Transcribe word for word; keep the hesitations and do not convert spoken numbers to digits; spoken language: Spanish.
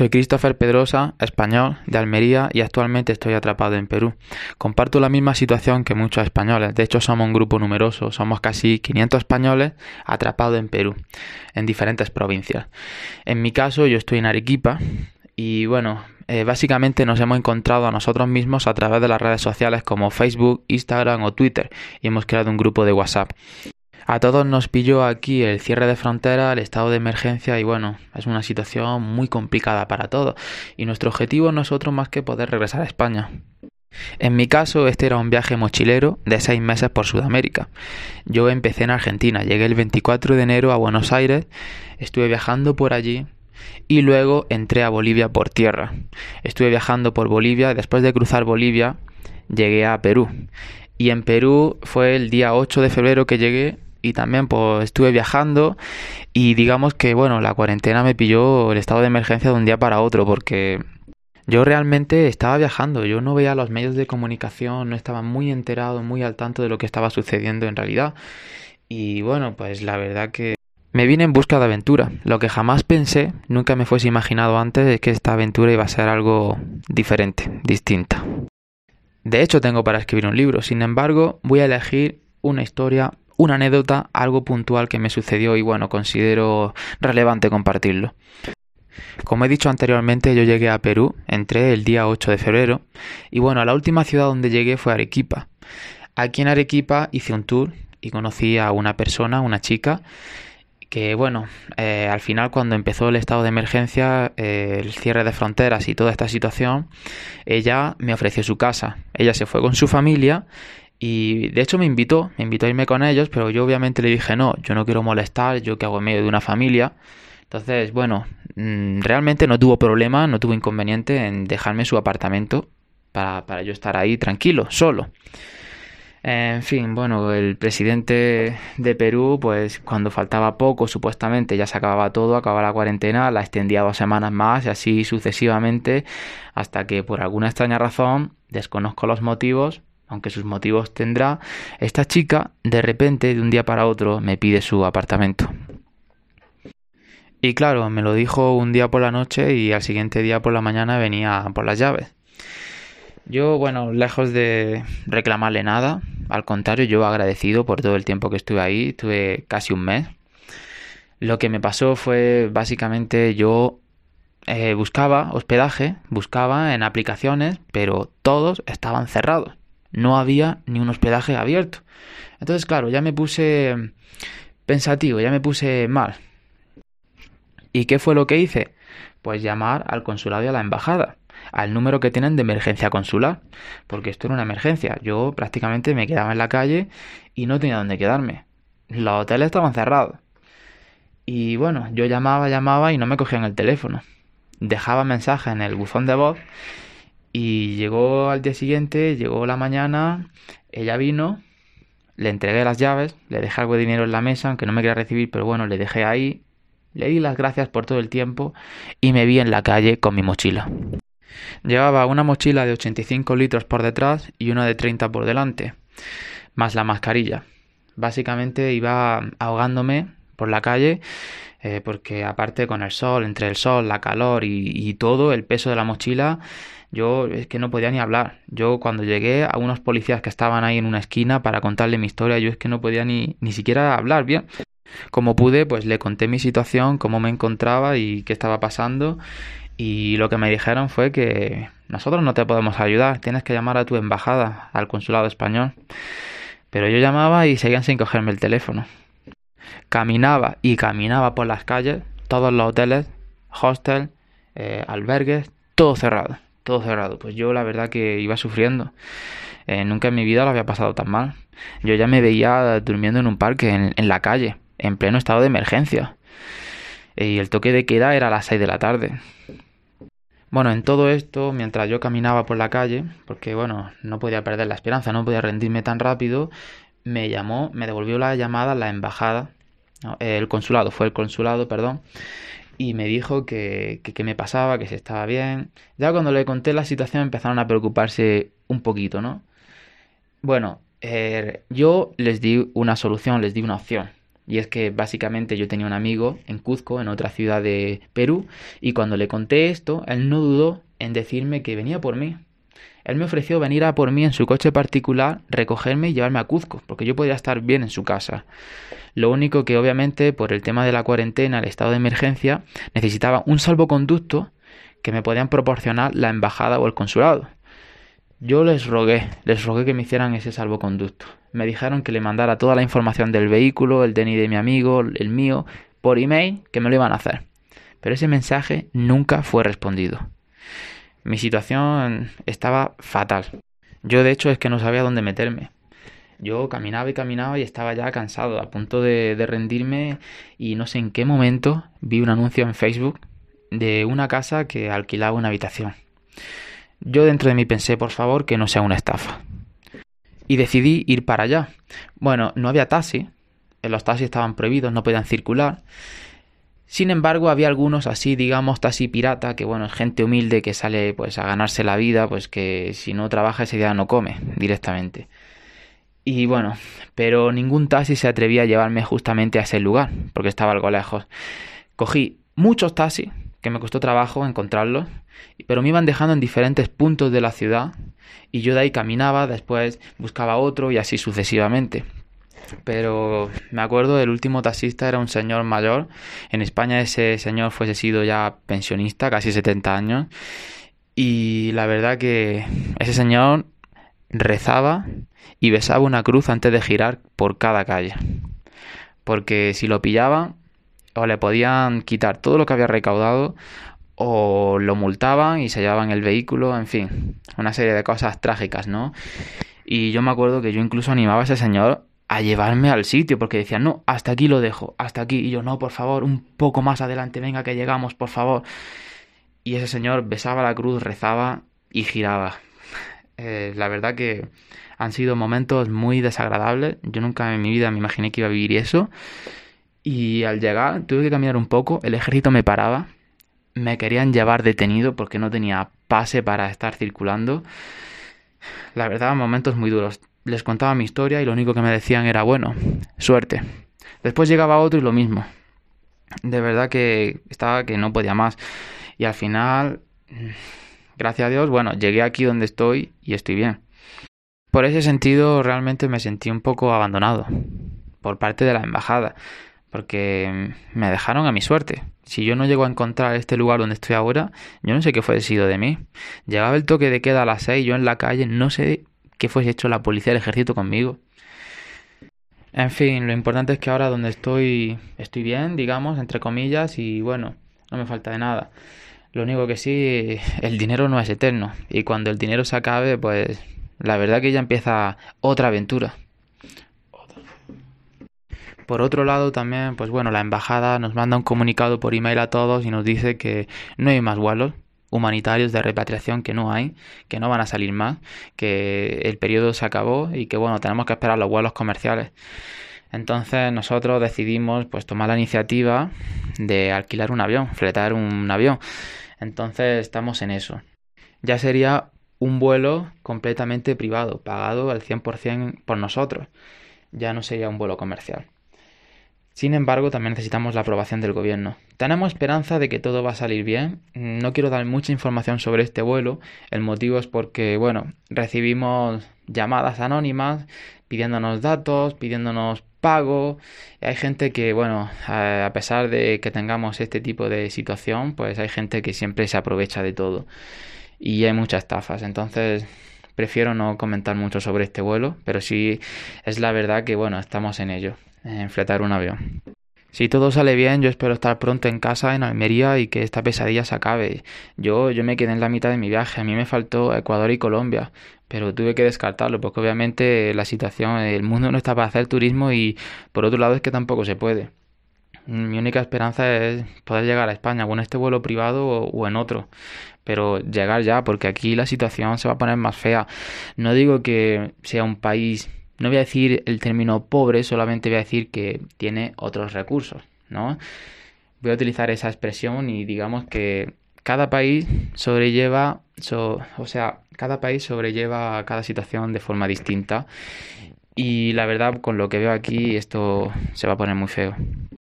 Soy Christopher Pedrosa, español, de Almería y actualmente estoy atrapado en Perú. Comparto la misma situación que muchos españoles, de hecho somos un grupo numeroso, somos casi quinientos españoles atrapados en Perú, en diferentes provincias. En mi caso yo estoy en Arequipa y bueno, eh, básicamente nos hemos encontrado a nosotros mismos a través de las redes sociales como Facebook, Instagram o Twitter y hemos creado un grupo de WhatsApp. A todos nos pilló aquí el cierre de frontera, el estado de emergencia y bueno, es una situación muy complicada para todos y nuestro objetivo no es otro más que poder regresar a España. En mi caso, este era un viaje mochilero de seis meses por Sudamérica. Yo empecé en Argentina, llegué el veinticuatro de enero a Buenos Aires, estuve viajando por allí y luego entré a Bolivia por tierra. Estuve viajando por Bolivia, después de cruzar Bolivia llegué a Perú y en Perú fue el día ocho de febrero que llegué. Y también pues estuve viajando y digamos que bueno, la cuarentena me pilló el estado de emergencia de un día para otro porque yo realmente estaba viajando, yo no veía los medios de comunicación, no estaba muy enterado, muy al tanto de lo que estaba sucediendo en realidad. Y bueno, pues la verdad que me vine en busca de aventura. Lo que jamás pensé, nunca me fuese imaginado antes, es que esta aventura iba a ser algo diferente, distinta. De hecho tengo para escribir un libro, sin embargo voy a elegir una historia, una anécdota, algo puntual que me sucedió y bueno, considero relevante compartirlo. Como he dicho anteriormente, yo llegué a Perú, entré el día ocho de febrero y bueno, la última ciudad donde llegué fue Arequipa. Aquí en Arequipa hice un tour y conocí a una persona, una chica, que bueno, eh, al final cuando empezó el estado de emergencia, eh, el cierre de fronteras y toda esta situación, ella me ofreció su casa. Ella se fue con su familia. Y de hecho me invitó, me invitó a irme con ellos, pero yo obviamente le dije no, yo no quiero molestar, yo que hago en medio de una familia. Entonces, bueno, realmente no tuvo problema, no tuvo inconveniente en dejarme su apartamento para, para yo estar ahí tranquilo, solo. En fin, bueno, el presidente de Perú, pues cuando faltaba poco, supuestamente ya se acababa todo, acababa la cuarentena, la extendía dos semanas más y así sucesivamente, hasta que por alguna extraña razón, desconozco los motivos, aunque sus motivos tendrá, esta chica de repente de un día para otro me pide su apartamento. Y claro, me lo dijo un día por la noche y al siguiente día por la mañana venía por las llaves. Yo, bueno, lejos de reclamarle nada, al contrario, yo agradecido por todo el tiempo que estuve ahí, estuve casi un mes. Lo que me pasó fue básicamente yo eh, buscaba hospedaje, buscaba en aplicaciones, pero todos estaban cerrados. No había ni un hospedaje abierto. Entonces, claro, ya me puse pensativo, ya me puse mal. ¿Y qué fue lo que hice? Pues llamar al consulado y a la embajada, al número que tienen de emergencia consular, porque esto era una emergencia. Yo prácticamente me quedaba en la calle y no tenía dónde quedarme. Los hoteles estaban cerrados. Y bueno, yo llamaba, llamaba y no me cogían el teléfono. Dejaba mensajes en el buzón de voz. Y llegó al día siguiente, llegó la mañana, ella vino, le entregué las llaves, le dejé algo de dinero en la mesa, aunque no me quería recibir, pero bueno, le dejé ahí, le di las gracias por todo el tiempo y me vi en la calle con mi mochila. Llevaba una mochila de ochenta y cinco litros por detrás y una de treinta por delante, más la mascarilla. Básicamente iba ahogándome por la calle, eh, porque aparte con el sol, entre el sol, la calor y, y todo, el peso de la mochila, yo es que no podía ni hablar. Yo cuando llegué a unos policías que estaban ahí en una esquina para contarle mi historia, yo es que no podía ni, ni siquiera hablar bien. Como pude, pues le conté mi situación, cómo me encontraba y qué estaba pasando. Y lo que me dijeron fue que nosotros no te podemos ayudar, tienes que llamar a tu embajada, al consulado español. Pero yo llamaba y seguían sin cogerme el teléfono. Caminaba y caminaba por las calles, todos los hoteles, hostels, eh, albergues, todo cerrado. Todo cerrado, pues yo la verdad que iba sufriendo. Eh, nunca en mi vida lo había pasado tan mal. Yo ya me veía durmiendo en un parque, en, en la calle, en pleno estado de emergencia. Y el toque de queda era a las seis de la tarde. Bueno, en todo esto, mientras yo caminaba por la calle, porque bueno, no podía perder la esperanza, no podía rendirme tan rápido, me llamó, me devolvió la llamada la embajada, no, el consulado, fue el consulado, perdón, y me dijo que, que, que me pasaba, que si estaba bien. Ya cuando le conté la situación empezaron a preocuparse un poquito, ¿no? Bueno, eh, yo les di una solución, les di una opción. Y es que básicamente yo tenía un amigo en Cuzco, en otra ciudad de Perú, y cuando le conté esto, él no dudó en decirme que venía por mí. Él me ofreció venir a por mí en su coche particular, recogerme y llevarme a Cuzco, porque yo podía estar bien en su casa. Lo único que obviamente por el tema de la cuarentena, el estado de emergencia, necesitaba un salvoconducto que me podían proporcionar la embajada o el consulado. Yo les rogué, les rogué que me hicieran ese salvoconducto. Me dijeron que le mandara toda la información del vehículo, el D N I de mi amigo, el mío, por email, que me lo iban a hacer. Pero ese mensaje nunca fue respondido. Mi situación estaba fatal. Yo de hecho es que no sabía dónde meterme. Yo caminaba y caminaba y estaba ya cansado, a punto de, de rendirme, y no sé en qué momento vi un anuncio en Facebook de una casa que alquilaba una habitación. Yo dentro de mí pensé, por favor, que no sea una estafa. Y decidí ir para allá. Bueno, no había taxi, los taxis estaban prohibidos, no podían circular. Sin embargo, había algunos así, digamos, taxi pirata, que bueno, es gente humilde que sale pues a ganarse la vida, pues que si no trabaja ese día no come directamente. Y bueno, pero ningún taxi se atrevía a llevarme justamente a ese lugar, porque estaba algo lejos. Cogí muchos taxis, que me costó trabajo encontrarlos, pero me iban dejando en diferentes puntos de la ciudad, y yo de ahí caminaba, después buscaba otro y así sucesivamente. Pero me acuerdo, el último taxista era un señor mayor. En España ese señor fuese sido ya pensionista, casi setenta años. Y la verdad que ese señor rezaba y besaba una cruz antes de girar por cada calle. Porque si lo pillaban, o le podían quitar todo lo que había recaudado, o lo multaban y se llevaban el vehículo, en fin, una serie de cosas trágicas, ¿no? Y yo me acuerdo que yo incluso animaba a ese señor a llevarme al sitio, porque decía, no, hasta aquí lo dejo, hasta aquí. Y yo, no, por favor, un poco más adelante, venga que llegamos, por favor. Y ese señor besaba la cruz, rezaba y giraba. Eh, la verdad que han sido momentos muy desagradables. Yo nunca en mi vida me imaginé que iba a vivir eso. Y al llegar tuve que caminar un poco, el ejército me paraba, me querían llevar detenido porque no tenía pase para estar circulando. La verdad, momentos muy duros. Les contaba mi historia y lo único que me decían era, bueno, suerte. Después llegaba otro y lo mismo. De verdad que estaba que no podía más. Y al final, gracias a Dios, bueno, llegué aquí donde estoy y estoy bien. Por ese sentido, realmente me sentí un poco abandonado por parte de la embajada, porque me dejaron a mi suerte. Si yo no llego a encontrar este lugar donde estoy ahora, yo no sé qué fuese sido de mí. Llegaba el toque de queda a las seis, yo en la calle, no sé qué fuese hecho la policía, el ejército conmigo. En fin, lo importante es que ahora donde estoy, estoy bien, digamos, entre comillas, y bueno, no me falta de nada. Lo único que sí, el dinero no es eterno, y cuando el dinero se acabe, pues la verdad que ya empieza otra aventura. Por otro lado también, pues bueno, la embajada nos manda un comunicado por email a todos y nos dice que no hay más vuelos humanitarios de repatriación, que no hay, que no van a salir más, que el periodo se acabó y que bueno, tenemos que esperar los vuelos comerciales. Entonces nosotros decidimos pues tomar la iniciativa de alquilar un avión, fletar un avión. Entonces estamos en eso. Ya sería un vuelo completamente privado, pagado al cien por ciento por nosotros. Ya no sería un vuelo comercial. Sin embargo, también necesitamos la aprobación del gobierno. Tenemos esperanza de que todo va a salir bien. No quiero dar mucha información sobre este vuelo. El motivo es porque, bueno, recibimos llamadas anónimas pidiéndonos datos, pidiéndonos pago. Y hay gente que, bueno, a pesar de que tengamos este tipo de situación, pues hay gente que siempre se aprovecha de todo. Y hay muchas estafas. Entonces, prefiero no comentar mucho sobre este vuelo, pero sí es la verdad que, bueno, estamos en ello. En fletar un avión. Si todo sale bien, yo espero estar pronto en casa en Almería y que esta pesadilla se acabe. Yo, yo me quedé en la mitad de mi viaje, a mí me faltó Ecuador y Colombia, pero tuve que descartarlo porque obviamente la situación, el mundo no está para hacer turismo y por otro lado es que tampoco se puede. Mi única esperanza es poder llegar a España o en este vuelo privado o, o en otro, pero llegar ya porque aquí la situación se va a poner más fea. No digo que sea un país... No voy a decir el término pobre, solamente voy a decir que tiene otros recursos, ¿no? Voy a utilizar esa expresión y digamos que cada país sobrelleva, so, o sea, cada país sobrelleva cada situación de forma distinta Y la verdad, con lo que veo aquí, esto se va a poner muy feo.